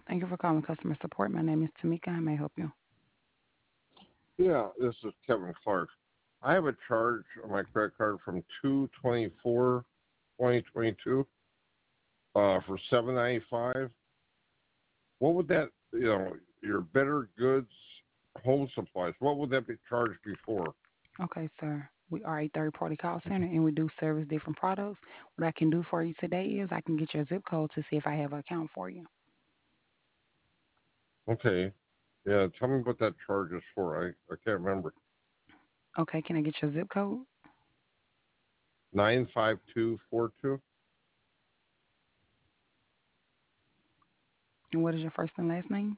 Thank you for calling customer support. My name is Tamika. How may I help you? Yeah, this is Kevin Clark. I have a charge on my credit card from 2/24/2022 for $7.95. What would that, your Better Goods Home Supplies, what would that be charged before? Okay, sir. We are a third-party call center, and we do service different products. What I can do for you today is I can get your zip code to see if I have an account for you. Okay. Yeah, tell me what that charge is for. I can't remember. Okay, can I get your zip code? 95242. And what is your first and last name?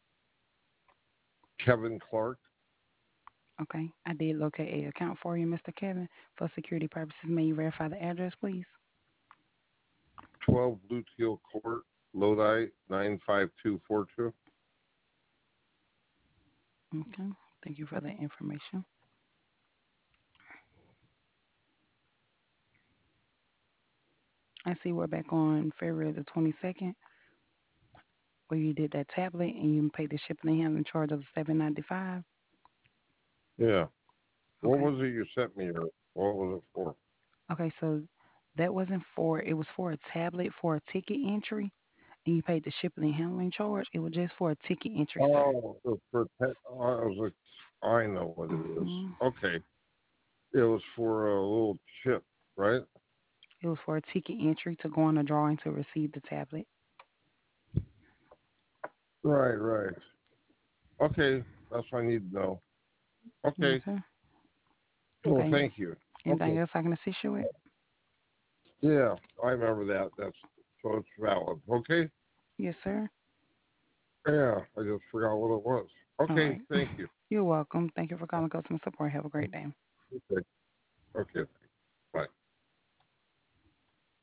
Kevin Clark. Okay, I did locate a account for you, Mr. Kevin. For security purposes, may you verify the address, please? 12 Blue Teal Court, Lodi, 95242. Okay, thank you for that information. I see we're back on February the 22nd, where you did that tablet and you paid the shipping and handling charge of $7.95. Yeah. What Okay. was it you sent me, or what was it for? Okay, so that wasn't for, it was for a tablet for a ticket entry, and you paid the shipping and handling charge. It was just for a ticket entry, sir. Oh, it was for I was like, I know what it is. hmm Okay. It was for a little chip, right? It was for a ticket entry to go on a drawing to receive the tablet. Right, right. Okay, that's what I need to know. Okay. Okay. Well, Okay. thank you. Anything Okay. else I can assist you with? Yeah, I remember that. That's so it's valid. Okay. Yes, sir. Yeah, I just forgot what it was. All Okay, right. thank you. You're welcome. Thank you for calling customer support. Have a great day. Okay.